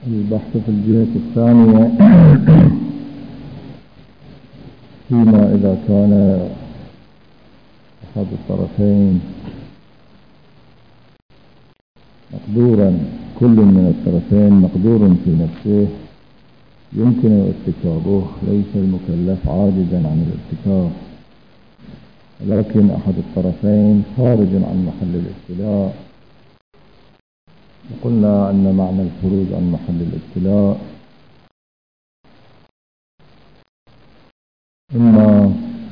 البحث في الجهة الثانية فيما إذا كان أحد الطرفين مقدورا، كل من الطرفين مقدور في نفسه يمكن ارتكابه، ليس المكلف عاجزا عن الارتكاب، ولكن أحد الطرفين خارج عن محل الابتلاء. وقلنا أن معنى الخروج عن محل الابتلاء إما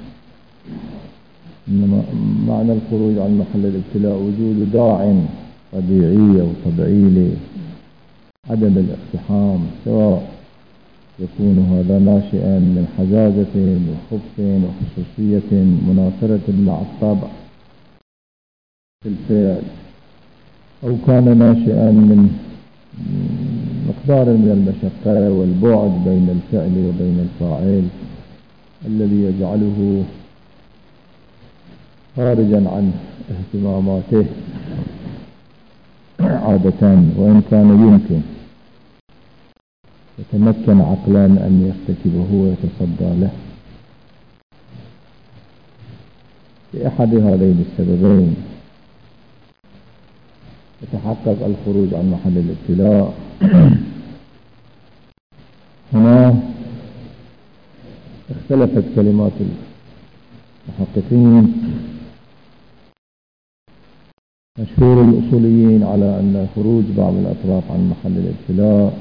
معنى الخروج عن محل الابتلاء وجود داع طبيعي أو طبيعي لعدم الاقتحام، سواء يكون هذا ناشئا من حزازة وخبث وخصوصية مناصرة مع الطبع في الفعل، أو كان ناشئا من مقدار من المشقة والبعد بين الفعل وبين الفاعل الذي يجعله خارجا عن اهتماماته عادة، وإن كان يمكن يتمكن عقلا أن يرتكبه ويتصدى له. لأحد هذين السببين يتحقق الخروج عن محل الابتلاء. هنا اختلفت كلمات المحققين. مشهور الأصوليين على أن خروج بعض الأطراف عن محل الابتلاء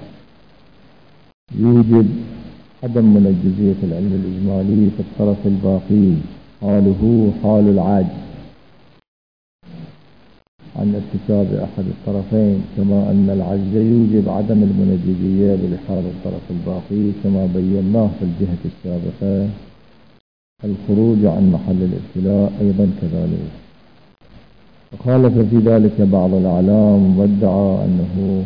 يوجب عدم منجزية العلم الإجمالي في الطرف الباقي، حاله حال العاجز عن ارتكاب أحد الطرفين، كما أن العجز يوجب عدم المنجزية بلحاظ الطرف الباقي، كما بيناه في الجهة السابقة. الخروج عن محل الابتلاء أيضا كذلك. وخالف في ذلك بعض الأعلام وادعى أنه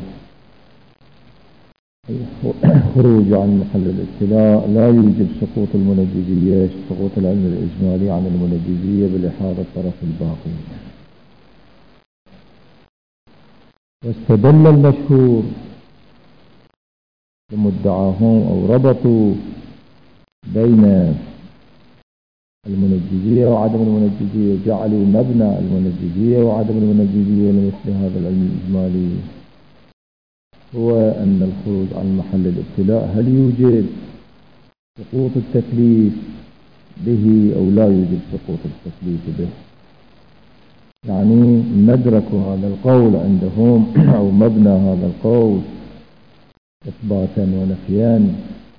الخروج عن محل الابتلاء لا يوجب سقوط المنجزية، سقوط العلم الإجمالي عن المنجزية بلحاظ الطرف الباقي. واستدل المشهور بمدعاهم أو ربطوا بين المنجزية وعدم المنجزية، جعلوا مبنى المنجزية وعدم المنجزية لمثل هذا العلم الإجمالي هو أن الخروج عن محل الابتلاء هل يوجب سقوط التكليف به أو لا يوجب سقوط التكليف به. يعني مدرك هذا القول عندهم أو مبنى هذا القول إثباتا ونفيا،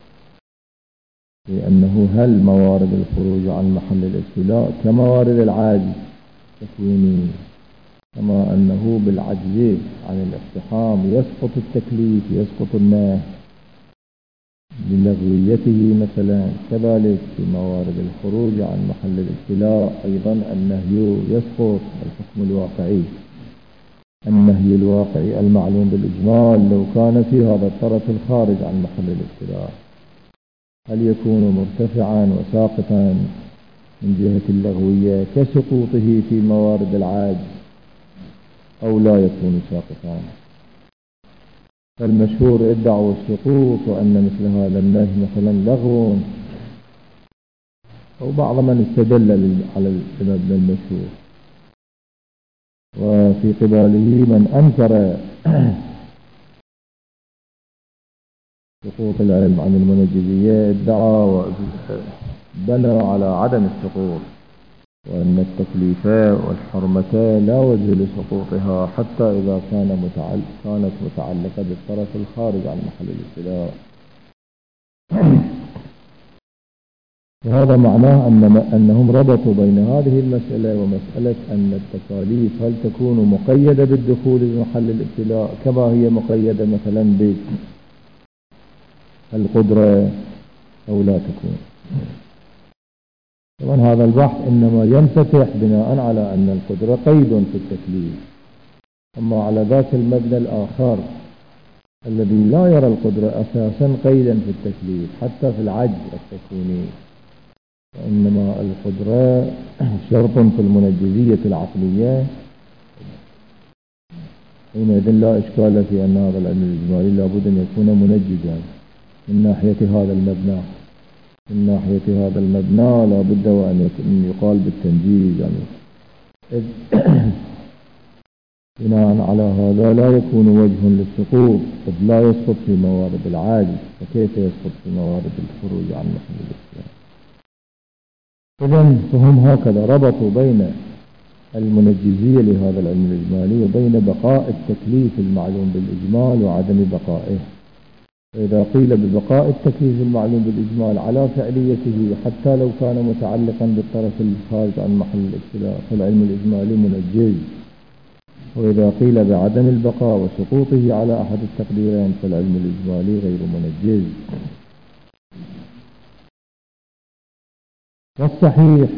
لأنه هل موارد الخروج عن محل الابتلاء كموارد العجز التكويني، كما أنه بالعجز عن الاقتحام يسقط التكليف، يسقط النهي للغويته مثلا، كذلك في موارد الخروج عن محل الابتلاء أيضا النهي يسقط، الحكم الواقعي، النهي الواقعي المعلوم بالإجمال لو كان في هذا الطرف الخارج عن محل الابتلاء هل يكون مرتفعا وساقطا من جهة اللغوية كسقوطه في موارد العجز أو لا يكون ساقطا. فالمشهور ادعوا السقوط، وأن مثل هذا النهي مثلا لغو، أو بعض من استدل على المبنى المشهور. وفي قباله من أنكر سقوط العلم عن المنجزية ادعى وبنى على عدم السقوط، وأن التكليفة والحرمة لا وجه لسقوطها حتى إذا كانت متعلقة بالطرف الخارج عن محل الابتلاء. وهذا معناه أنهم ربطوا بين هذه المسألة ومسألة أن التكاليف هل تكون مقيدة بالدخول بمحل الابتلاء كما هي مقيدة مثلا بالقدرة أو لا تكون. طبعا هذا البحث إنما ينفتح بناء على أن القدرة قيد في التكليف، أما على ذاك المبنى الآخر الذي لا يرى القدرة أساسا قيدا في التكليف حتى في العجز التكويني، وإنما القدرة شرط في المنجزية العقلية حينئذ لا إشكال في أن هذا العلم الإجمالي لابد أن يكون منجزا من ناحية هذا المبنى. من ناحية هذا المبنى لابد وأن يقال بالتنجيز، يعني بناء على هذا لا يكون وجه للسقوط، قد لا يسقط في موارد العاجز، فكيف يسقط في موارد الخروج عن محل الاختلاف؟ إذن فهم هكذا ربطوا بين المنجزية لهذا العلم الإجمالي وبين بقاء التكليف المعلوم بالإجمال وعدم بقائه. فإذا قيل ببقاء التكليف المعلوم بالإجمال على فعليته حتى لو كان متعلقا بالطرف الخارج عن محل الاختلاف فالعلم الإجمالي منجز، وإذا قيل بعدم البقاء وسقوطه على أحد التقديرين فالعلم الإجمالي غير منجز. والصحيح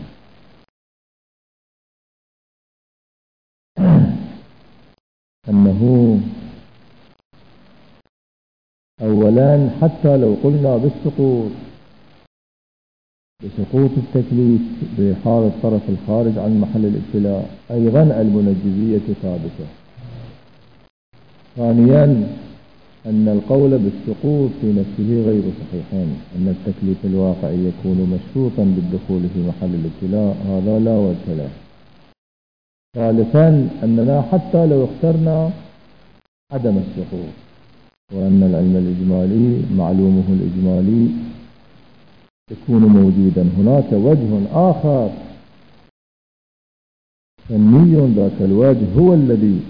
أنه أولا حتى لو قلنا بسقوط التكليف بحال الطرف الخارج عن محل الابتلاء أيضا المنجزية ثابتة. ثانيا أن القول بالسقوط في نفسه غير صحيحين، أن التكليف الواقعي يكون مشروطا بالدخول في محل الابتلاء هذا لا وجه له. ثالثا أننا حتى لو اخترنا عدم السقوط وأن العلم الإجمالي معلومه الإجمالي يكون موجودا، هناك وجه آخر فني، ذاك الوجه هو الذي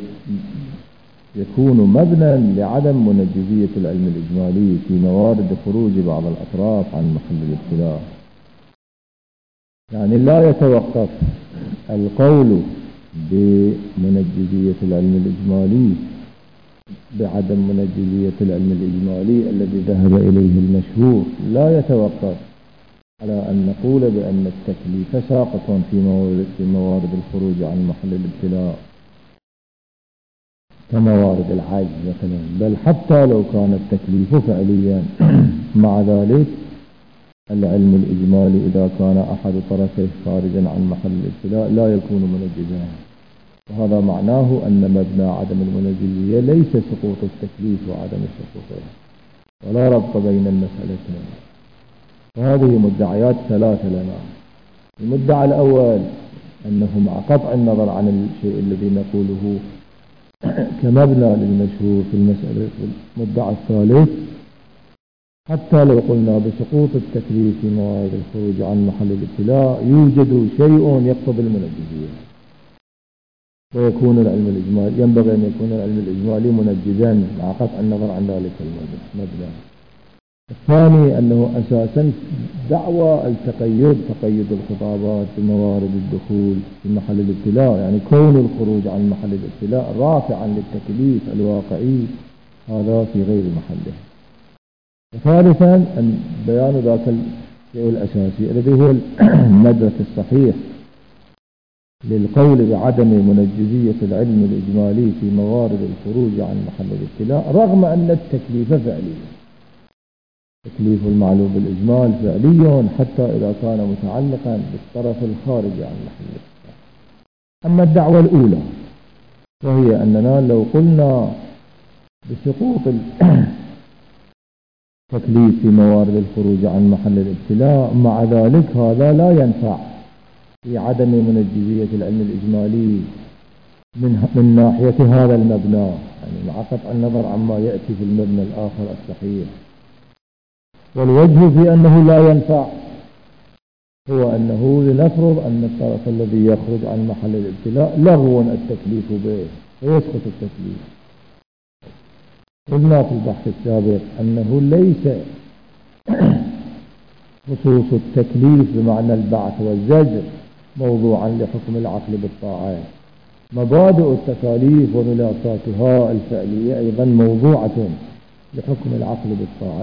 يكون مبنى لعدم منجزية العلم الإجمالي في موارد خروج بعض الأطراف عن محل الابتلاء. يعني لا يتوقف القول بمنجزية العلم الإجمالي بعدم منجزية العلم الإجمالي الذي ذهب إليه المشهور، لا يتوقف على أن نقول بأن التكليف ساقط في موارد الخروج عن محل الابتلاء كموارد العجز مثلا، بل حتى لو كان التكليف فعليا مع ذلك العلم الإجمالي إذا كان أحد طرفيه خارجا عن محل الابتلاء لا يكون منجزا. وهذا معناه أن مبنى عدم المنجزية ليس سقوط التكليف وعدم سقوطه، ولا ربط بين المسألتين. وهذه مدعيات ثلاثة لنا. المدعى الأول أنه مع قطع النظر عن الشيء الذي نقوله كمبنى للمشهور في المسألة، المدعى الثالث حتى لو قلنا بسقوط التكليف في موارد الخروج عن محل الابتلاء يوجد شيء يقتضي المنجزية، ويكون العلم الإجمالي ينبغي أن يكون العلم الإجمالي منجزا مع قطع النظر عن ذلك المبنى. الثاني أنه أساسا دعوى تقيد الخطابات بموارد الدخول في محل الابتلاء، يعني كون الخروج عن محل الابتلاء رافعا للتكليف الواقعي هذا في غير محله. وثالثا أن بيان ذاك الشيء الأساسي الذي هو المدرك الصحيح للقول بعدم منجزية العلم الإجمالي في موارد الخروج عن محل الابتلاء رغم أن التكليف فعلي. تكليف المعلوم بالإجمال فعلي حتى إذا كان متعلقا بالطرف الخارج عن محل الابتلاء. أما الدعوة الأولى وهي أننا لو قلنا بسقوط التكليف في موارد الخروج عن محل الابتلاء مع ذلك هذا لا ينفع في عدم منجزية العلم الإجمالي من ناحية هذا المبنى، يعني مع قطع النظر عما يأتي في المبنى الآخر الصحيح. والوجه في أنه لا ينفع هو أنه لنفرض أن الطرف الذي يخرج عن محل الابتلاء لغو التكليف به ويسقط التكليف. قلنا في البحث السابق أنه ليس خصوص التكليف بمعنى البعث والزجر موضوعا لحكم العقل بالطاعات، مبادئ التكاليف وملاكاتها الفعلية أيضا موضوعة لحكم العقل بالطاعة.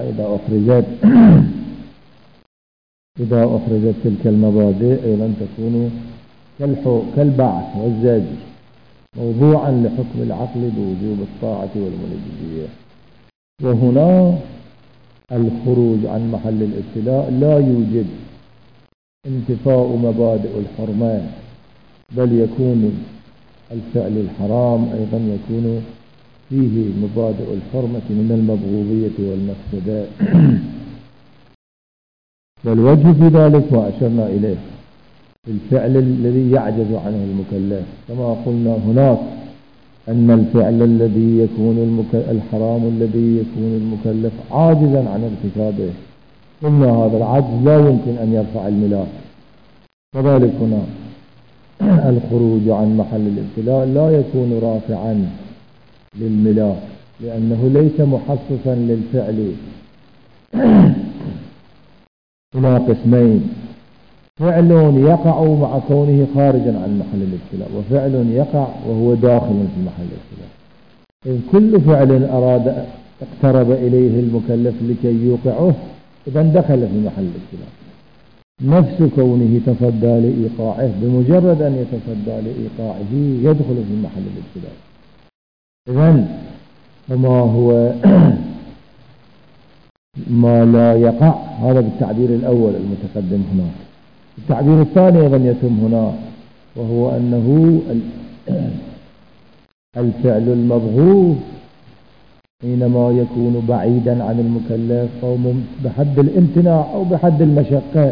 إذا أخرجت تلك المبادئ أيضا تكون كالبعث والزجر موضوعا لحكم العقل بوجوب الطاعة والمنجزية. وهنا الخروج عن محل الابتلاء لا يوجد انتفاء مبادئ الحرمان، بل يكون الفعل الحرام أيضا يكون فيه مبادئ الحرمة من المبغوضية والمفسدة. والوجه في ذلك ما أشرنا إليه الفعل الذي يعجز عنه المكلف، كما قلنا هناك أن الفعل الذي يكون الحرام الذي يكون المكلف عاجزا عن ارتكابه، قلنا هذا العجز لا يمكن أن يرفع الملاك. كذلك هنا الخروج عن محل الابتلاء لا يكون رافعا للملاك، لأنه ليس محسسا للفعل. هنا قسمين: فعل يقع مع كونه خارجا عن محل الابتلاء، وفعل يقع وهو داخل في محل الابتلاء. إن كل فعل أراد اقترب إليه المكلف لكي يوقعه إذا دخل في محل الابتلاء. نفس كونه تصدى لإيقاعه، بمجرد أن يتصدى لإيقاعه يدخل في محل الابتلاء. إذن فما هو ما لا يقع، هذا بالتعبير الأول المتقدم هنا. التعبير الثاني أيضا يتم هنا، وهو أنه الفعل المبغوض حينما يكون بعيدا عن المكلف أو بحد الامتناع أو بحد المشقة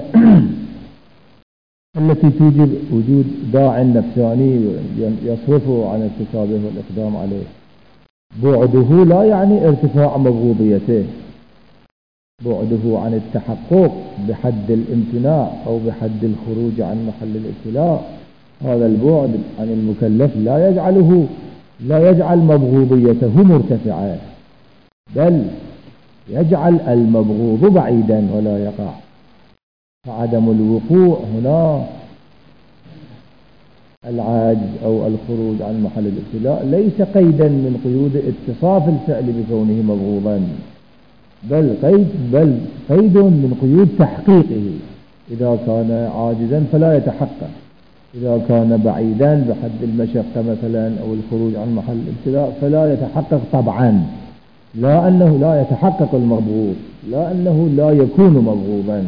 التي توجب وجود داع نفساني يصرفه عن ارتكابه والإقدام عليه. بعده لا يعني ارتفاع مبغوضيته، بعده عن التحقق بحد الامتناع أو بحد الخروج عن محل الابتلاء، هذا البعد عن المكلف لا يجعل مبغوضيته مرتفعة، بل يجعل المبغوض بعيدا ولا يقع. فعدم الوقوع هنا العاجز أو الخروج عن محل الابتلاء ليس قيدا من قيود اتصاف الفعل بكونه مبغوضا، بل قيد من قيود تحقيقه. إذا كان عاجزا فلا يتحقق، إذا كان بعيدا بحد المشقة مثلا أو الخروج عن محل الابتلاء فلا يتحقق طبعا، لا أنه لا يتحقق المبغوض، لا أنه لا يكون مبغوضا.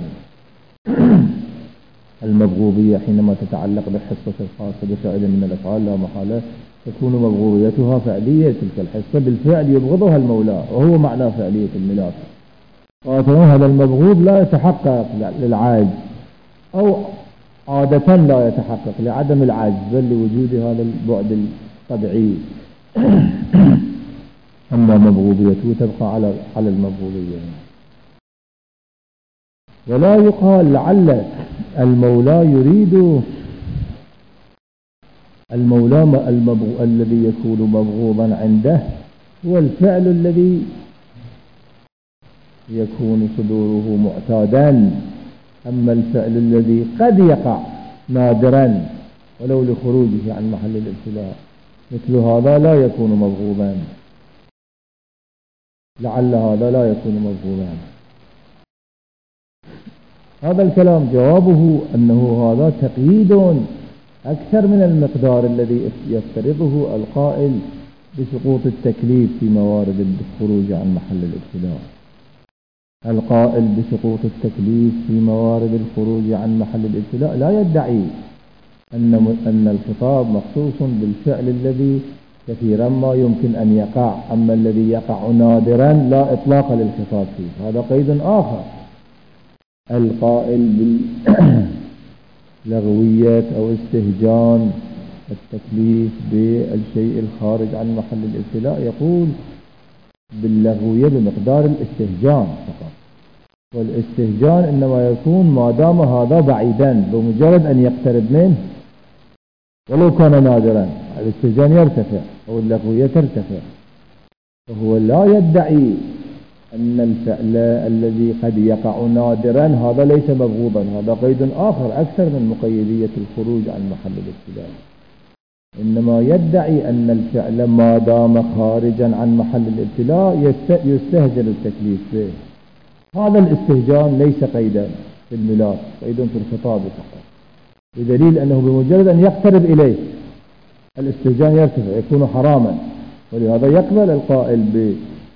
المبغوضية حينما تتعلق بالحصة الخاصة بفعل من الأفعال لا محالة تكون مبغوضيتها فعلية، تلك الحصة بالفعل يبغضها المولى، وهو معنى فعلية الملاك. هذا المبغوض لا يتحقق للعاجز، أو عادة لا يتحقق لعدم العجز، بل لوجود هذا البعد الطبيعي. أما مبغوضيته تبقى على المبغوضية. ولا يقال لعل المولى يريد الذي يكون مبغوضا عنده هو الفعل الذي يكون صدوره معتادا، أما الفعل الذي قد يقع نادرا ولو لخروجه عن محل الابتلاء مثل هذا لا يكون مبغوضا، لعل هذا لا يكون مبغوضا. هذا الكلام جوابه أنه هذا تقييد أكثر من المقدار الذي يفترضه القائل بسقوط التكليف في موارد الخروج عن محل الابتلاء. القائل بسقوط التكليف في موارد الخروج عن محل الابتلاء لا يدعي أن الخطاب مخصوص بالفعل الذي كثيرا ما يمكن أن يقع، أما الذي يقع نادرا لا إطلاق للخطاب فيه، هذا قيد آخر. القائل باللغوية أو استهجان التكليف بالشيء الخارج عن محل الابتلاء يقول باللغوية بمقدار الاستهجان فقط، والاستهجان إنما يكون ما دام هذا بعيدا، بمجرد أن يقترب منه ولو كان نادرا الاستهجان يرتفع أو اللغوية ترتفع. فهو لا يدعي أن الفعل الذي قد يقع نادرا هذا ليس مبغوضا، هذا قيد آخر أكثر من مقيدية الخروج عن محل الابتلاء، إنما يدعي أن الفعل ما دام خارجا عن محل الابتلاء يستهجن التكليف به. هذا الاستهجان ليس قيدا في الملاك، قيد في الخطاب فقط، بدليل أنه بمجرد أن يقترب إليه الاستهجان يرتفع يكون حراما. ولهذا يقبل القائل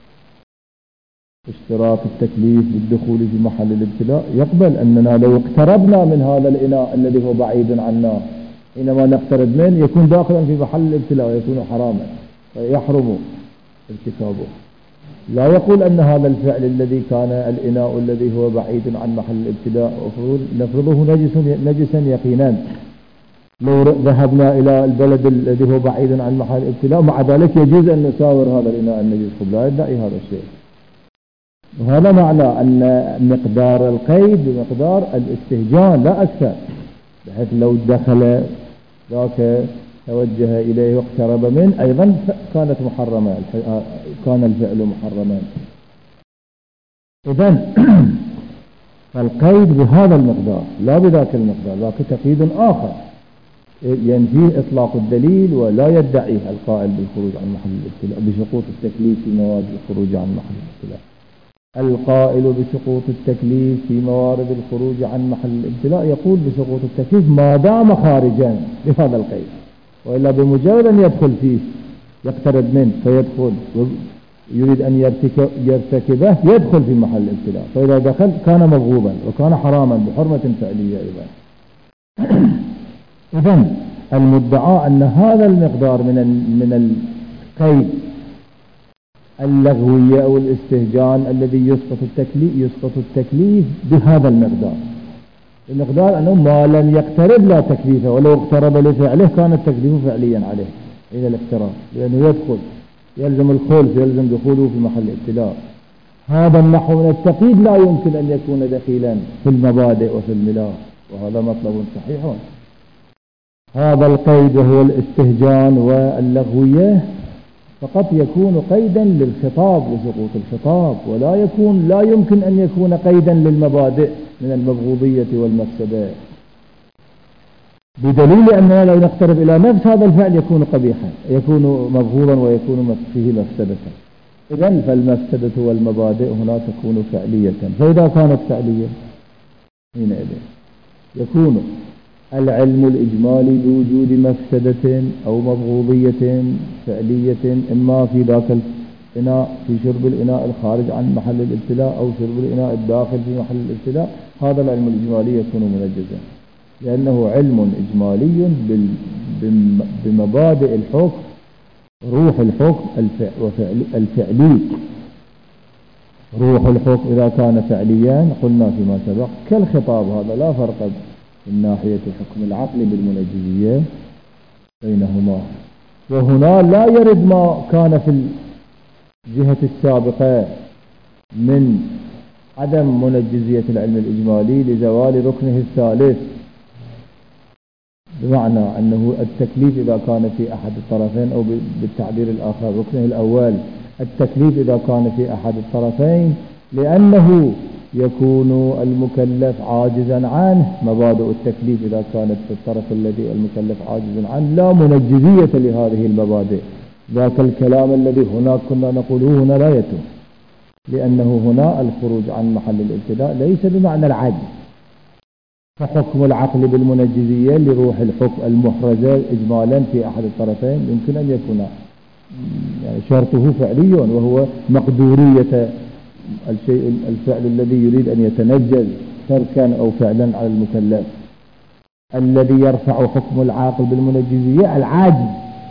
باشتراط التكليف بالدخول في محل الابتلاء، يقبل أننا لو اقتربنا من هذا الإناء الذي هو بعيد عنا حينما نقترب منه يكون داخلا في محل الابتلاء ويكون حراما فيحرم ارتكابه. لا يقول أن هذا الفعل الذي كان الإناء الذي هو بعيد عن محل الابتلاء نفرضه نجسا يقينا، لو ذهبنا إلى البلد الذي هو بعيد عن محل الابتلاء مع ذلك يجوز أن نساور هذا الإناء النجس، لا يدعي هذا الشيء. وهذا معنى أن مقدار القيد بمقدار الاستهجان لا أكثر، بحيث لو دخل ذاك توجه إليه واقترب منه أيضا كانت محرمة، كان الفعل محرما. إذن فالقيد بهذا المقدار لا بذاك المقدار، ذاك تقييد آخر ينفيه إطلاق الدليل ولا يدعيه القائل بالخروج عن محل الابتلاء بسقوط التكليف في موارد الخروج عن محل الابتلاء. القائل بسقوط التكليف في موارد الخروج عن محل الابتلاء يقول بسقوط التكليف ما دام خارجا بهذا القيد، وإلا بمجرد أن يدخل فيه يقترب منه فيدخل يريد أن يرتكبه يدخل في محل الابتلاء، فإذا دخل كان مبغوضا وكان حراما بحرمة فعلية أيضا. إذن المدعى أن هذا المقدار من القيد اللغوية أو الاستهجان الذي يسقط التكليف بهذا المقدار أنه ما لم يقترب لا تكليفه، ولو اقترب لفعله كان التكليف فعليا عليه إلى الاقتراب، لأنه يدخل يلزم الخلف يلزم دخوله في محل الابتلاء. هذا النحو من التقييد لا يمكن أن يكون دخيلا في المبادئ وفي الملاك، وهذا مطلب صحيح. هذا القيد هو الاستهجان واللغوية فقط يكون قيدا للخطاب وسقوط الخطاب، لا يمكن أن يكون قيدا للمبادئ من المبغوضية والمفسدة، بدليل أننا لو نقترب إلى نفس هذا الفعل يكون قبيحا، يكون مبغوضا ويكون فيه مفسدة. إذن فالمفسدة والمبادئ هنا تكون فعلية، فإذا كانت فعلية حينئذ يكون العلم الإجمالي بوجود مفسدة أو مبغوضية فعلية إما في ذاك الإناء في شرب الإناء الخارج عن محل الابتلاء أو شرب الإناء الداخل في محل الابتلاء، هذا العلم الإجمالي يكون منجزا، لأنه علم إجمالي بمبادئ الحكم، روح الحكم الفعلي. روح الحكم إذا كان فعليا قلنا فيما سبق كالخطاب، هذا لا فرق من ناحية الحكم العقلي بالمنجزية بينهما. وهنا لا يرد ما كان في الجهة السابقة من عدم منجزية العلم الإجمالي لزوال ركنه الثالث، بمعنى أنه التكليف إذا كان في أحد الطرفين، أو بالتعبير الآخر ركنه الأول التكليف إذا كان في أحد الطرفين، لأنه يكون المكلف عاجزا عنه. مبادئ التكليف إذا كانت في الطرف الذي المكلف عاجز عنه لا منجزية لهذه المبادئ. ذاك الكلام الذي هناك كنا نقوله هنا لا يتم، لأنه هنا الخروج عن محل الابتلاء ليس بمعنى العجز، فحكم العقل بالمنجزية لروح الحكم المحرزة إجمالا في أحد الطرفين يمكن أن يكون يعني شرطه فعلي، وهو مقدورية الفعل الذي يريد أن يتنجز تركا أو فعلا على المكلف. الذي يرفع حكم العاقل بالمنجزية العاجز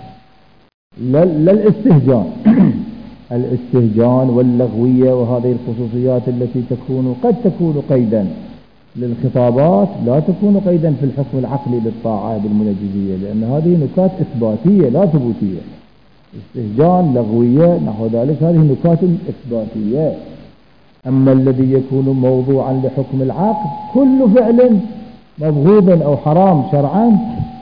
لا الاستهجان. الاستهجان واللغوية وهذه الخصوصيات التي قد تكون قيدا للخطابات لا تكون قيدا في الحكم العقلي للطاعة بالمنجزية، لأن هذه نكات إثباتية لا ثبوتية. استهجان لغوية نحو ذلك هذه نكات إثباتية. أما الذي يكون موضوعا لحكم العقل كل فعل مبغوض أو حرام شرعا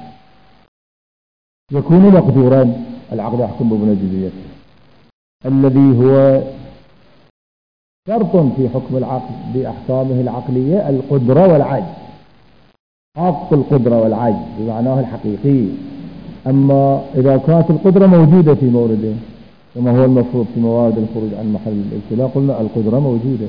يكون مقدورا، العقل يحكم بمنجزيته. الذي هو شرط في حكم العقل بأحكامه العقلية القدرة والعجز، حق القدرة والعجز بمعناه الحقيقي. أما إذا كانت القدرة موجودة في مورده كما هو المفروض في موارد الخروج عن محل الابتلاء، قلنا القدرة موجودة.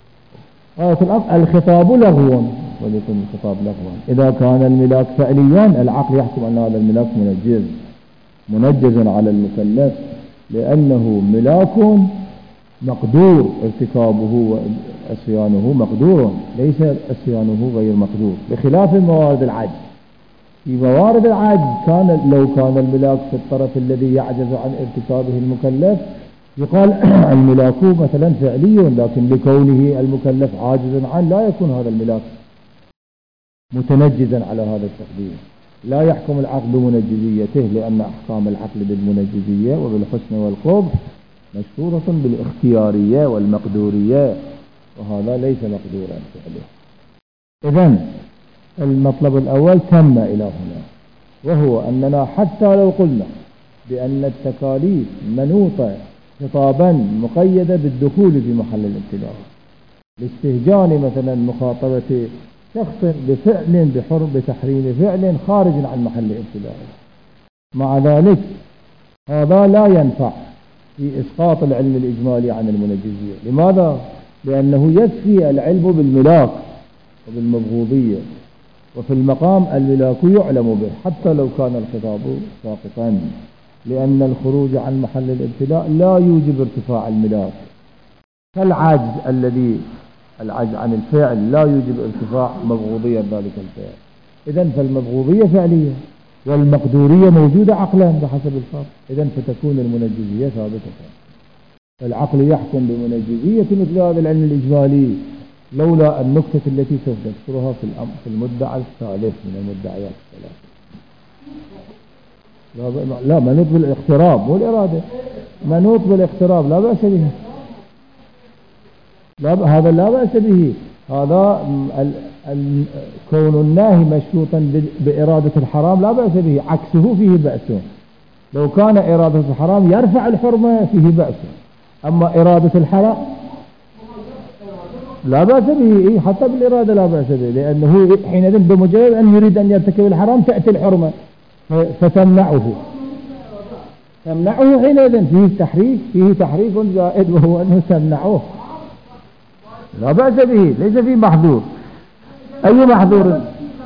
الخطاب لغو وليكن الخطاب لغوا. إذا كان الملاك فعليا العقل يحكم أن هذا الملاك منجز على المكلف، لأنه ملاك مقدور ارتكابه وعصيانه مقدور، ليس عصيانه غير مقدور، بخلاف موارد العجز. في موارد العجز لو كان الملاك في الطرف الذي يعجز عن ارتكابه المكلف يقال الملاك مثلا فعلي، لكن لكونه المكلف عاجز عنه لا يكون هذا الملاك متنجزا على هذا التقدير. لا يحكم العقل بمنجزيته، لأن أحكام العقل بالمنجزية وبالحسن والقبح مشهورة بالاختيارية والمقدورية، وهذا ليس مقدورا فعله. إذن المطلب الأول تم إلى هنا، وهو أننا حتى لو قلنا بأن التكاليف منوطة خطابا مقيدة بالدخول في محل الابتلاء، لاستهجان مثلا مخاطبة شخص بفعل بتحريم فعل خارج عن محل الابتلاء، مع ذلك هذا لا ينفع في إسقاط العلم الإجمالي عن المنجزية. لماذا؟ لأنه يكفي العلم بالملاك وبالمبغوضية، وفي المقام الملاك يعلم به حتى لو كان الخطاب ساقطا، لأن الخروج عن محل الابتلاء لا يوجب ارتفاع الملاك، كالعجز العجز عن الفعل لا يوجب ارتفاع مبغوضية ذلك الفعل. إذن فالمبغوضية فعلية والمقدورية موجودة عقلا بحسب الفرق، إذن فتكون المنجزية ثابتة. العقل يحكم بمنجزية مثل هذا العلم الإجمالي لولا النكتة التي سوف نذكرها في المدعى الثالث من المدعيات الثلاثة. لا منوط بالاقتراب والإرادة، منوط بالاقتراب لا بأس به، هذا لا بأس به. هذا كون الناهي مشروطا بإرادة الحرام لا بأس به، عكسه فيه بأس. لو كان إرادة الحرام يرفع الحرمة فيه بأس، أما إرادة الحرام لا بأس به، حتى بالإرادة لا بأس به، لأنه حينئذ بمجرد أن يريد أن يرتكب الحرام تأتي الحرمة فتمنعه حينئذ فيه تحريف زائد، وهو أنه تمنعه لا بأس به، ليس فيه محظور. أي محظور؟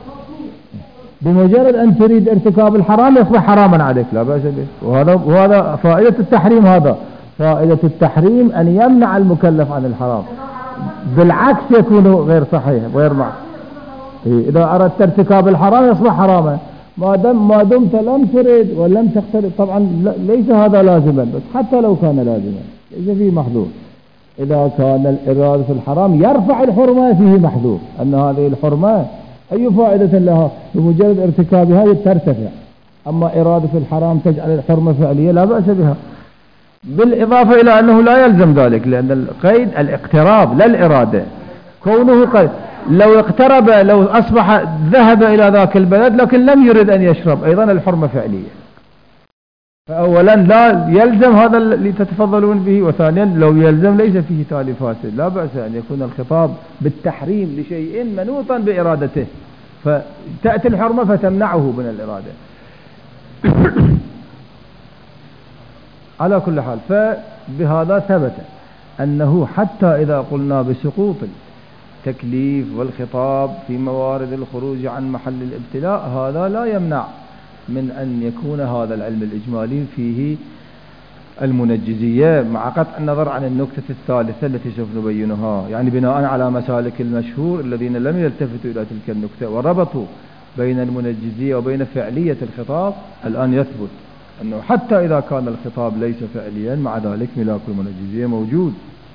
بمجرد أن تريد ارتكاب الحرام يصبح حراما عليك، لا بأس به. وهذا فائدة التحريم، هذا فائدة التحريم أن يمنع المكلف عن الحرام، بالعكس يكون غير صحيح غير معصوم. إذا أردت ارتكاب الحرام يصبح حراما، ما دمت لم تريد ولم تقترب. طبعا ليس هذا لازما، بس حتى لو كان لازما ليس فيه محظور. إذا كان الإرادة في الحرام يرفع الحرمة فيه محظور، أن هذه الحرمة أي فائدة لها؟ بمجرد ارتكابها ترتفع. أما إرادة الحرام تجعل الحرمة فعلية لا بأس بها، بالإضافة إلى أنه لا يلزم ذلك، لأن القيد الاقتراب لا الإرادة. كونه قيد لو اقترب، لو أصبح ذهب إلى ذاك البلد لكن لم يرد أن يشرب، أيضا الحرمة فعلية. فأولا لا يلزم هذا اللي تتفضلون به، وثانيا لو يلزم ليس فيه تالي فاسد، لا بأس أن يكون الخطاب بالتحريم لشيء منوطا بإرادته، فتأتي الحرمة فتمنعه من الإرادة. على كل حال، فبهذا ثبت أنه حتى إذا قلنا بسقوط التكليف والخطاب في موارد الخروج عن محل الابتلاء، هذا لا يمنع من أن يكون هذا العلم الإجمالي فيه المنجزية، مع قطع النظر عن النكتة الثالثة التي سوف نبينها، يعني بناء على مسالك المشهور الذين لم يلتفتوا إلى تلك النكتة وربطوا بين المنجزية وبين فعلية الخطاب. الآن يثبت أنه حتى إذا كان الخطاب ليس فعليا مع ذلك ملاك المنجزية موجود.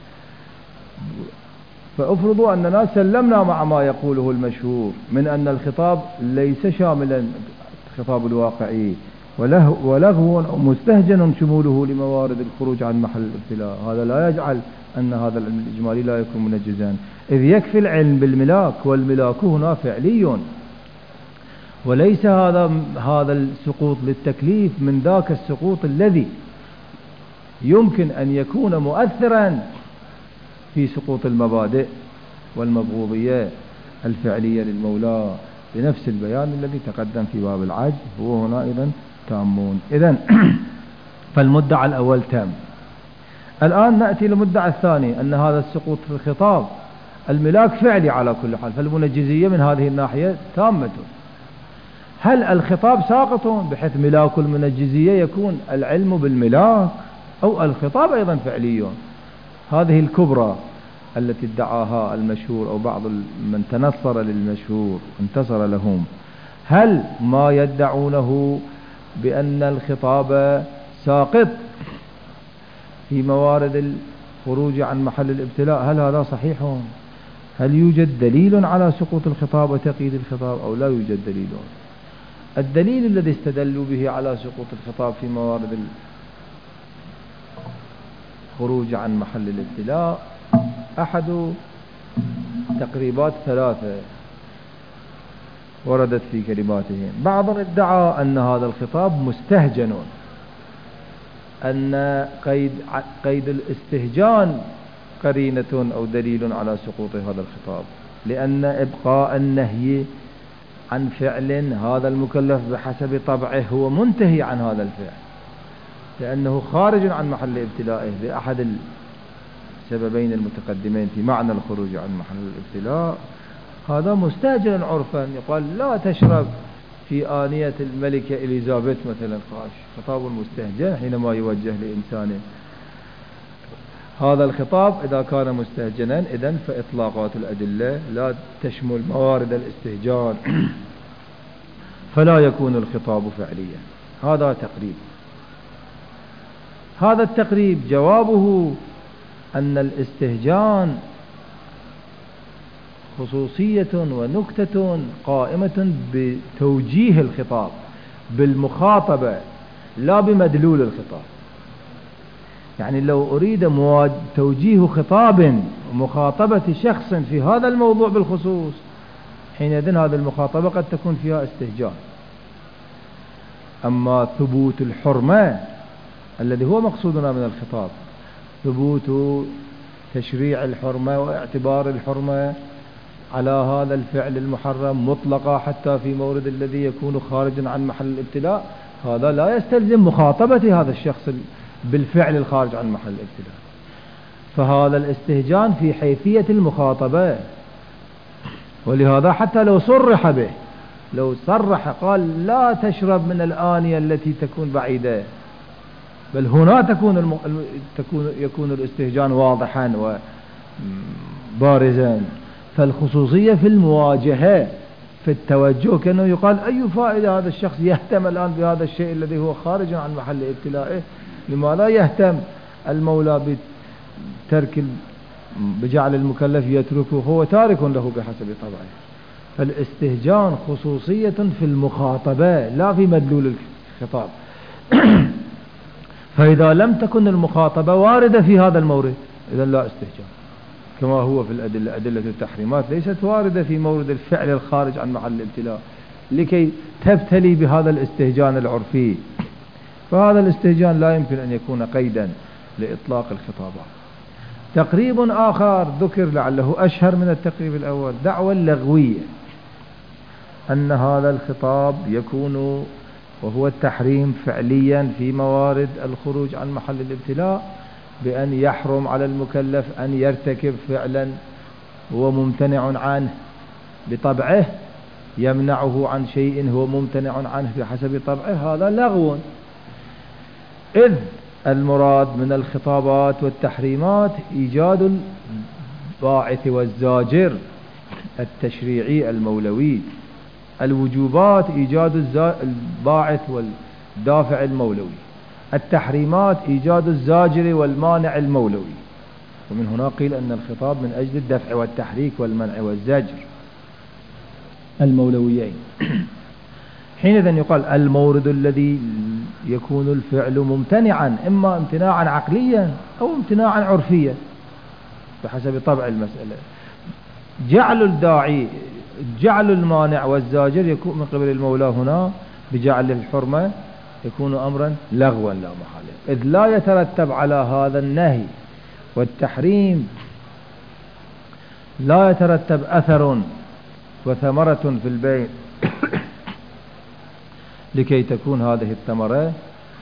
فأفرضوا أننا سلمنا مع ما يقوله المشهور من أن الخطاب ليس شاملا الخطاب الواقعي ولغو مستهجن شموله لموارد الخروج عن محل الابتلاء، هذا لا يجعل أن هذا العلم الإجمالي لا يكون منجزا، إذ يكفي العلم بالملاك، والملاك هنا فعلي، وليس هذا السقوط للتكليف من ذاك السقوط الذي يمكن أن يكون مؤثرا في سقوط المبادئ والمبغوضية الفعلية للمولى بنفس البيان الذي تقدم في باب العجز، هو هنا إذن تامون. إذن فالمدعى الأول تام. الآن نأتي للمدعى الثاني، أن هذا السقوط في الخطاب الملاك فعلي على كل حال، فالمنجزية من هذه الناحية تامة. هل الخطاب ساقط بحيث ملاك المنجزية يكون العلم بالملاك، أو الخطاب أيضا فعلي؟ هذه الكبرى التي ادعاها المشهور أو بعض من تنصر للمشهور انتصر لهم. هل ما يدعونه بأن الخطاب ساقط في موارد الخروج عن محل الابتلاء، هل هذا صحيح؟ هل يوجد دليل على سقوط الخطاب وتقييد الخطاب أو لا يوجد دليل؟ الدليل الذي استدلوا به على سقوط الخطاب في موارد الخروج عن محل الابتلاء أحد تقريبات ثلاثة وردت في كلماتهم. بعض ادعى أن هذا الخطاب مستهجن، أن قيد الاستهجان قرينة أو دليل على سقوط هذا الخطاب، لأن إبقاء النهي عن فعل هذا المكلف بحسب طبعه هو منتهي عن هذا الفعل، لأنه خارج عن محل ابتلائه بأحد السببين المتقدمين في معنى الخروج عن محل الابتلاء. هذا مستهجن عرفا، يقال لا تشرب في آنية الملكة إليزابيث مثلا، خطاب مستهجن حينما يوجه لإنسان. هذا الخطاب إذا كان مستهجنا إذن فإطلاقات الأدلة لا تشمل موارد الاستهجان فلا يكون الخطاب فعليا. هذا تقريب. هذا التقريب جوابه أن الاستهجان خصوصية ونكتة قائمة بتوجيه الخطاب بالمخاطبة لا بمدلول الخطاب. يعني لو أريد توجيه خطاب ومخاطبة شخص في هذا الموضوع بالخصوص، حينئذ هذه المخاطبة قد تكون فيها استهجان. أما ثبوت الحرمة الذي هو مقصودنا من الخطاب، ثبوت تشريع الحرمة واعتبار الحرمة على هذا الفعل المحرم مطلقة حتى في مورد الذي يكون خارجا عن محل الابتلاء، هذا لا يستلزم مخاطبة هذا الشخص بالفعل الخارج عن محل الابتلاء. فهذا الاستهجان في حيثية المخاطبة، ولهذا حتى لو صرح به، لو صرح قال لا تشرب من الآنية التي تكون بعيدة، بل هنا يكون الاستهجان واضحا وبارزا. فالخصوصية في المواجهة، في التوجه، كأنه يقال أي فائدة هذا الشخص يهتم الآن بهذا الشيء الذي هو خارج عن محل ابتلائه؟ لما لا يهتم المولى بجعل المكلف يتركه، هو تارك له بحسب طبعه. فالاستهجان خصوصية في المخاطبة لا في مدلول الخطاب. فإذا لم تكن المخاطبة واردة في هذا المورد إذن لا استهجان، كما هو في الأدلة. أدلة التحريمات ليست واردة في مورد الفعل الخارج عن محل الابتلاء لكي تبتلي بهذا الاستهجان العرفي. فهذا الاستهجان لا يمكن أن يكون قيدا لإطلاق الخطابات. تقريب آخر ذكر لعله أشهر من التقريب الأول، دعوة اللغوية، أن هذا الخطاب يكون وهو التحريم فعليا في موارد الخروج عن محل الابتلاء، بأن يحرم على المكلف أن يرتكب فعلا هو ممتنع عنه بطبعه، يمنعه عن شيء هو ممتنع عنه بحسب طبعه، هذا لغو. إذ المراد من الخطابات والتحريمات إيجاد الباعث والزاجر التشريعي المولوي، الوجوبات إيجاد الباعث والدافع المولوي، التحريمات إيجاد الزاجر والمانع المولوي. ومن هنا قيل أن الخطاب من أجل الدفع والتحريك والمنع والزجر المولويين. حينئذ يقال المورد الذي يكون الفعل ممتنعا، إما امتناعا عقليا أو امتناعا عرفيا بحسب طبع المسألة. جعل الداعي، جعل المانع والزاجر يكون من قبل المولى هنا بجعل الحرمة يكون أمرا لغوا لا محالة، إذ لا يترتب على هذا النهي والتحريم، لا يترتب أثر وثمرة في البيع لكي تكون هذه الثمرة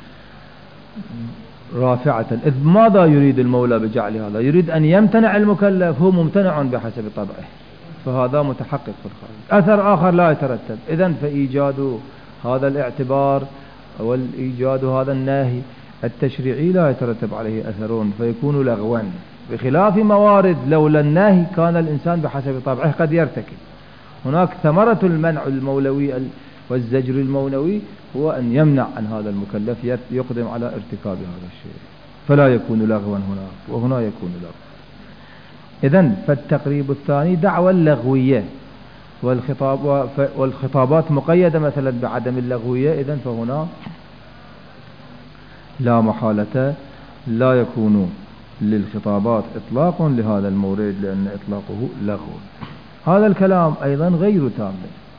رافعة. إذ ماذا يريد المولى بجعل هذا؟ يريد أن يمتنع المكلف، هو ممتنع بحسب طبعه، فهذا متحقق في الخارج. أثر آخر لا يترتب، إذن فإيجاد هذا الاعتبار والإيجاد هذا النهي التشريعي لا يترتب عليه أثرون فيكون لغوا، بخلاف موارد لولا النهي كان الإنسان بحسب طبعه قد يرتكب. هناك ثمرة المنع المولوي والزجر المونوي هو أن يمنع عن هذا المكلف يقدم على ارتكاب هذا الشيء، فلا يكون لغوا هناك وهنا يكون لغوا. إذن فالتقريب الثاني دعوى اللغوية، والخطابات مقيدة مثلا بعدم اللغوية، إذن فهنا لا محالة لا يكون للخطابات إطلاق لهذا المورد، لأن إطلاقه لغو. هذا الكلام أيضا غير تام،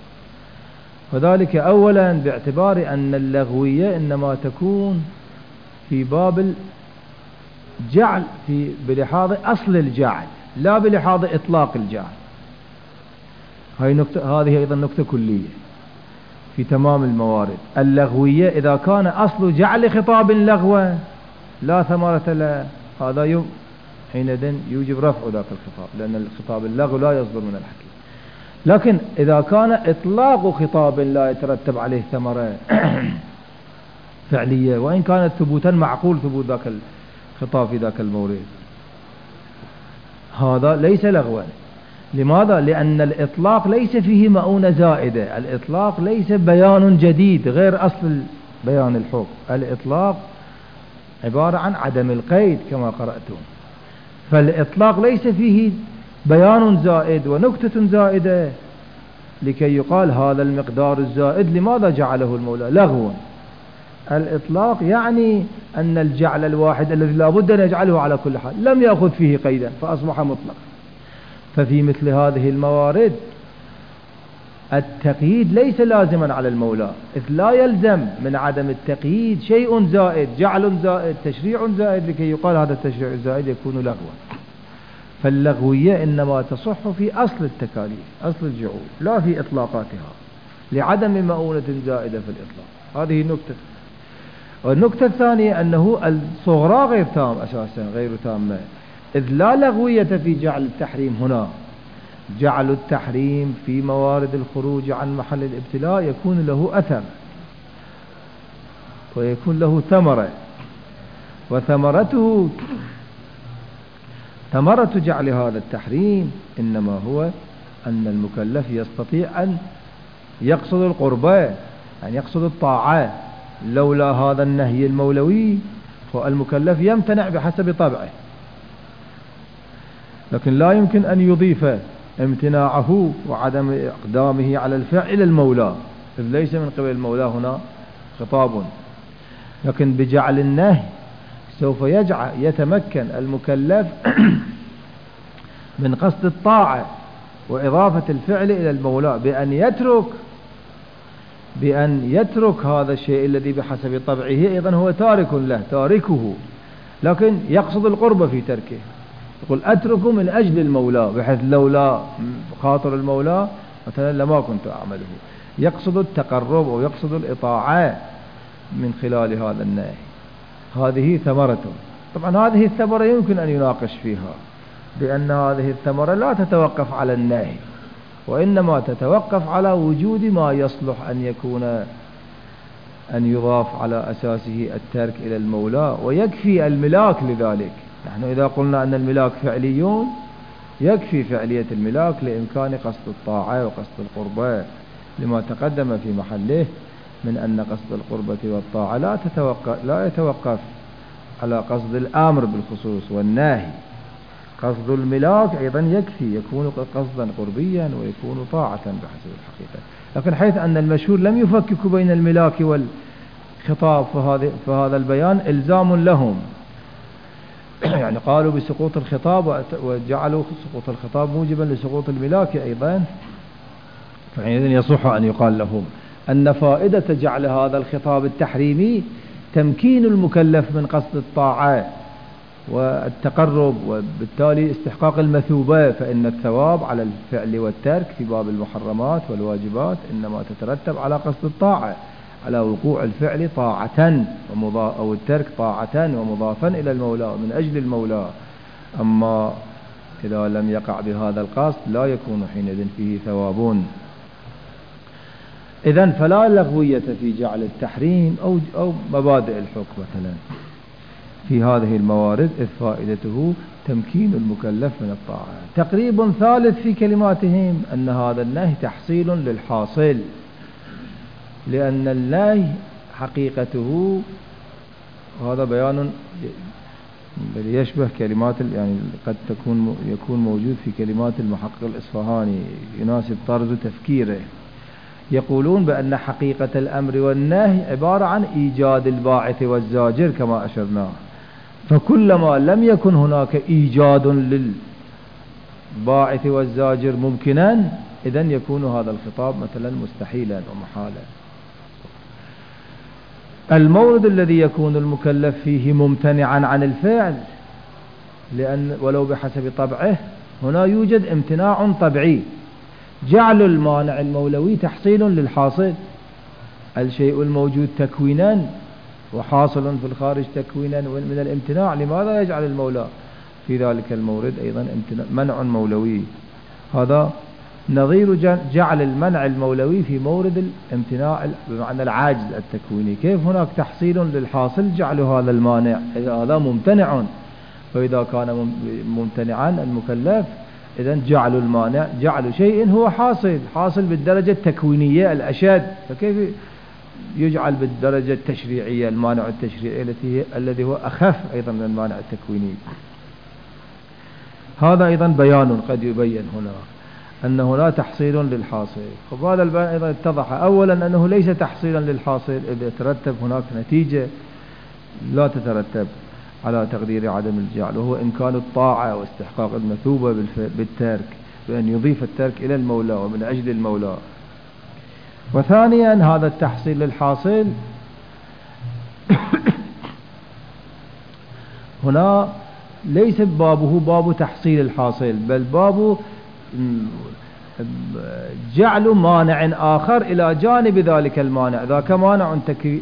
وذلك أولا باعتبار أن اللغوية إنما تكون في باب الجعل بلحاظ أصل الجعل لا بلحاظ إطلاق الجعل. هذه أيضا نكتة كلية في تمام الموارد. اللغوية إذا كان أصل جعل خطاب لغوا لا ثمرة له، هذا حينئذ يوجب رفع ذاك الخطاب، لأن الخطاب اللغو لا يصدر من الحكيم. لكن إذا كان إطلاق خطاب لا يترتب عليه ثمرة فعلية، وإن كانت ثبوتا معقول ثبوت ذاك الخطاب في ذاك المورد، هذا ليس لغوا. لماذا؟ لأن الإطلاق ليس فيه مؤونة زائدة، الإطلاق ليس بيان جديد غير أصل بيان الحكم، الإطلاق عبارة عن عدم القيد كما قرأتم، فالإطلاق ليس فيه بيان زائد ونكتة زائدة لكي يقال هذا المقدار الزائد لماذا جعله المولى لغوا. الإطلاق يعني أن الجعل الواحد الذي لا بد أن يجعله على كل حال لم يأخذ فيه قيدا فأصبح مطلق. ففي مثل هذه الموارد التقييد ليس لازما على المولى، إذ لا يلزم من عدم التقييد شيء زائد، جعل زائد، تشريع زائد لكي يقال هذا التشريع الزائد يكون لغوا. فاللغوية إنما تصح في أصل التكاليف، أصل الجعول، لا في إطلاقاتها لعدم مؤونة زائدة في الإطلاق. هذه نكتة. والنكتة الثانية أنه الصغرى غير تام أساسا، غير تامة، إذ لا لغوية في جعل التحريم هنا. جعل التحريم في موارد الخروج عن محل الابتلاء يكون له أثر ويكون له ثمرة، وثمرته ثمرة جعل هذا التحريم إنما هو أن المكلف يستطيع أن يقصد القربة، أن يقصد الطاعة. لولا هذا النهي المولوي فالمكلف يمتنع بحسب طبعه، لكن لا يمكن أن يضيف امتناعه وعدم إقدامه على الفعل إلى المولى، إذ ليس من قبل المولى هنا خطاب. لكن بجعل النهي سوف يتمكن المكلف من قصد الطاعة وإضافة الفعل إلى المولى بأن يترك هذا الشيء الذي بحسب طبعه أيضا هو تارك له، تاركه، لكن يقصد القرب في تركه. يقول أترك من أجل المولى، بحيث لولا خاطر المولى مثلا لما كنت أعمله. يقصد التقرب ويقصد الإطاعة من خلال هذا النهي. هذه ثمرته. طبعا هذه الثمرة يمكن أن يناقش فيها، بأن هذه الثمرة لا تتوقف على النهي، وإنما تتوقف على وجود ما يصلح أن يضاف على أساسه الترك إلى المولى، ويكفي الملاك لذلك. نحن إذا قلنا أن الملاك فعليون يكفي فعلية الملاك لإمكان قصد الطاعة وقصد القربة، لما تقدم في محله من أن قصد القربة والطاعة لا يتوقف على قصد الأمر بالخصوص والنهي. قصد الملاك أيضا يكفي، يكون قصدا قربيا ويكون طاعة بحسب الحقيقة. لكن حيث أن المشهور لم يفكك بين الملاك والخطاب، فهذا البيان إلزام لهم. يعني قالوا بسقوط الخطاب وجعلوا سقوط الخطاب موجبا لسقوط الملاك أيضا، فحينئذ يصح أن يقال لهم أن فائدة جعل هذا الخطاب التحريمي تمكين المكلف من قصد الطاعة والتقرب، وبالتالي استحقاق المثوبة، فإن الثواب على الفعل والترك في باب المحرمات والواجبات إنما تترتب على قصد الطاعة، على وقوع الفعل طاعة أو الترك طاعة ومضافا إلى المولى من أجل المولى. أما إذا لم يقع بهذا القصد لا يكون حينئذ فيه ثواب. إذن فلا لغوية في جعل التحريم أو مبادئ الحكم مثلا في هذه الموارد، إذ فائدته تمكين المكلف من الطاعة. تقريب ثالث في كلماتهم أن هذا النهي تحصيل للحاصل، لأن النهي حقيقته، هذا بيان بل يشبه كلمات يعني قد يكون موجود في كلمات المحقق الإصفهاني يناسب طرز تفكيره. يقولون بأن حقيقة الأمر والنهي عبارة عن إيجاد الباعث والزاجر كما أشرنا، فكلما لم يكن هناك إيجاد للباعث والزاجر ممكنا، إذن يكون هذا الخطاب مثلا مستحيلا ومحالا. المورد الذي يكون المكلف فيه ممتنعا عن الفعل، لأن ولو بحسب طبعه، هنا يوجد امتناع طبيعي. جعل المانع المولوي تحصيل للحاصل، الشيء الموجود تكوينا وحاصل في الخارج تكوينا من الامتناع، لماذا يجعل المولى في ذلك المورد أيضا منع مولوي؟ هذا نظير جعل المنع المولوي في مورد الامتناع بمعنى العاجز التكويني. كيف هناك تحصيل للحاصل جعل هذا المانع؟ هذا ممتنع، فإذا كان ممتنعا المكلف، إذن جعل المانع جعل شيء هو حاصل بالدرجة التكوينية الأشد، فكيف يجعل بالدرجة التشريعية المانع التشريعي الذي هو أخف أيضا من المانع التكويني؟ هذا أيضا بيان قد يبين هنا أن هنا تحصيل للحاصل. وهذا البيان أيضا اتضح أولا أنه ليس تحصيلا للحاصل إذا يترتب هناك نتيجة لا تترتب على تقدير عدم الجعل، وهو إمكان الطاعة واستحقاق المثوبة بالترك، بأن يضيف الترك إلى المولى ومن أجل المولى. وثانيا هذا التحصيل للحاصل هنا ليس بابه باب تحصيل الحاصل، بل باب جعل مانع آخر إلى جانب ذلك المانع. ذاك مانع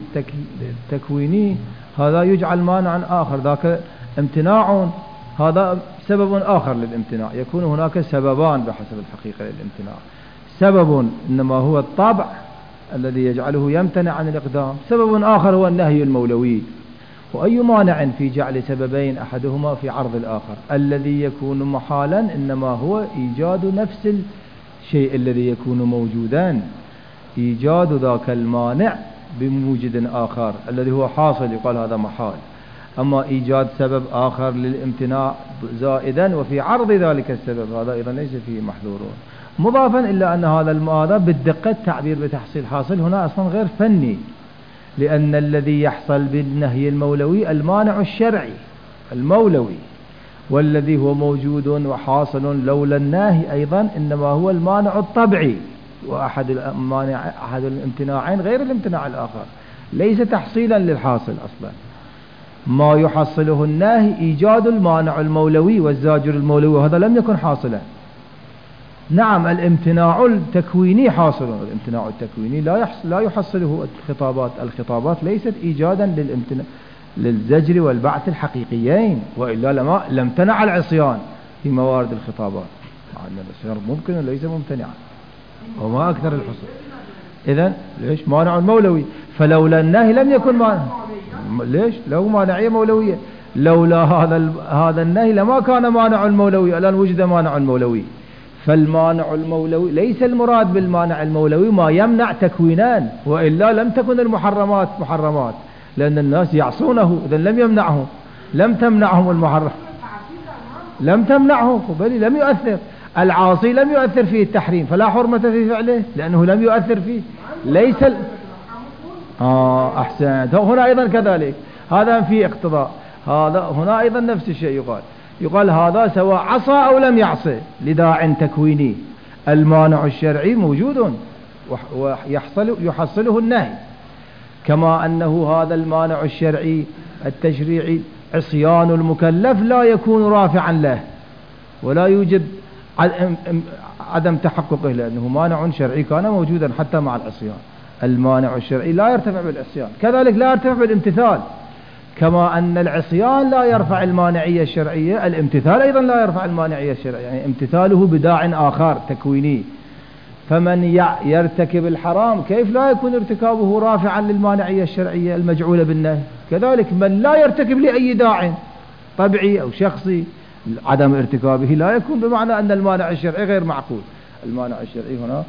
تكويني، هذا يجعل مانعا آخر، ذاك امتناع، هذا سبب آخر للامتناع. يكون هناك سببان بحسب الحقيقة للامتناع، سبب إنما هو الطبع الذي يجعله يمتنع عن الإقدام، سبب آخر هو النهي المولوي. وأي مانع في جعل سببين أحدهما في عرض الآخر؟ الذي يكون محالا إنما هو إيجاد نفس الشيء الذي يكون موجودا، إيجاد ذاك المانع بموجد آخر الذي هو حاصل، يقال هذا محال. أما إيجاد سبب آخر للامتناع زائدا وفي عرض ذلك السبب، هذا أيضا ليس فيه محظورون. مضافا إلا أن هذا بالدقة التعبير بتحصيل حاصل هنا أصلا غير فني، لأن الذي يحصل بالنهي المولوي المانع الشرعي المولوي، والذي هو موجود وحاصل لولا الناهي أيضا إنما هو المانع الطبيعي، وأحد الامتناعين غير الامتناع الآخر، ليس تحصيلا للحاصل أصلا. ما يحصله الناهي إيجاد المانع المولوي والزاجر المولوي، وهذا لم يكن حاصلا. نعم الامتناع التكويني حاصل، الامتناع التكويني لا يحصله الخطابات ليست إيجادا للزجر والبعث الحقيقيين، وإلا لم تنع العصيان في موارد الخطابات، مع أن العصيان ممكن ليس ممتنعا وما أكثر الحصول. إذن ليش مانع مولوي؟ فلولا النهي لم يكن مانع. ليش؟ له مانعية مولوية، لولا هذا النهي لما كان مانع المولوي، الآن وجد مانع المولوي. فالمانع المولوي ليس المراد بالمانع المولوي ما يمنع تكوينان، وإلا لم تكن المحرمات محرمات، لأن الناس يعصونه، إذن لم يمنعه، لم تمنعهم المحرم، لم تمنعه، بل لم يؤثر. العاصي لم يؤثر فيه التحريم فلا حرمة في فعله، لأنه لم يؤثر فيه. ليس أحسنت. هنا أيضا كذلك، هذا في اقتضاء، هذا هنا أيضا نفس الشيء يقال هذا سواء عصى أو لم يعصي لداع تكويني، المانع الشرعي موجود ويحصله النهي، كما أنه هذا المانع الشرعي التشريعي عصيان المكلف لا يكون رافعا له، ولا يوجد عدم تحققه، لأنه مانع شرعي كان موجودا حتى مع العصيان. المانع الشرعي لا يرتفع بالعصيان، كذلك لا يرتفع بالامتثال، كما أن العصيان لا يرفع المانعية الشرعية، الامتثال أيضا لا يرفع المانعية الشرعية، يعني امتثاله بداع آخر تكويني. فمن يرتكب الحرام كيف لا يكون ارتكابه رافعا للمانعية الشرعية المجعولة بالنهي؟ كذلك من لا يرتكب لأي داع طبيعي أو شخصي، عدم ارتكابه لا يكون بمعنى أن المانع الشرعي غير معقول. المانع الشرعي هنا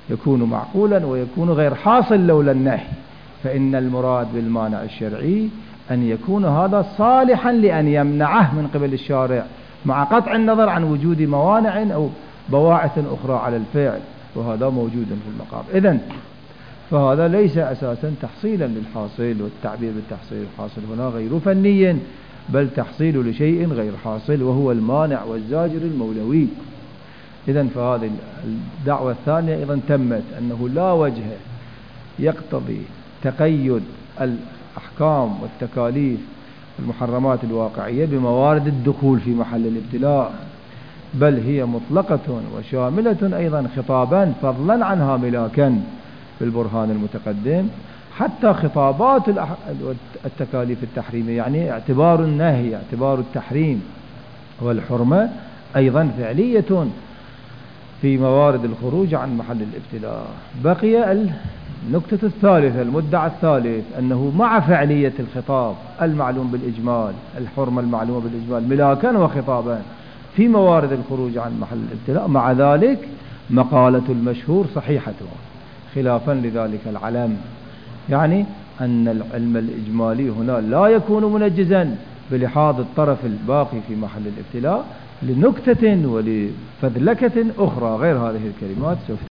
يكون معقولا ويكون غير حاصل لولا النهي. فإن المراد بالمانع الشرعي أن يكون هذا صالحا لأن يمنعه من قبل الشارع، مع قطع النظر عن وجود موانع أو بواعث أخرى على الفعل، وهذا موجود في المقام. إذن فهذا ليس أساسا تحصيلا للحاصل، والتعبير بالتحصيل الحاصل هنا غير فني، بل تحصيل لشيء غير حاصل، وهو المانع والزاجر المولوي. إذن فهذه الدعوة الثانية أيضا تمت، أنه لا وجه يقتضي تقيد الأحكام والتكاليف المحرمات الواقعية بموارد الدخول في محل الابتلاء، بل هي مطلقة وشاملة أيضا خطابا فضلا عنها ملاكا بالبرهان المتقدم، حتى خطابات التكاليف التحريمية، يعني اعتبار النهي، اعتبار التحريم والحرمة أيضا فعلية في موارد الخروج عن محل الابتلاء. بقي النقطة الثالثة، المدعى الثالث، أنه مع فعلية الخطاب المعلوم بالإجمال، الحرمة المعلومة بالإجمال ملاكا وخطابا في موارد الخروج عن محل الابتلاء، مع ذلك مقالة المشهور صحيحة خلافا لذلك العلم، يعني أن العلم الإجمالي هنا لا يكون منجزا بلحاظ الطرف الباقي في محل الابتلاء لنكتة ولفذلكة أخرى غير هذه الكلمات.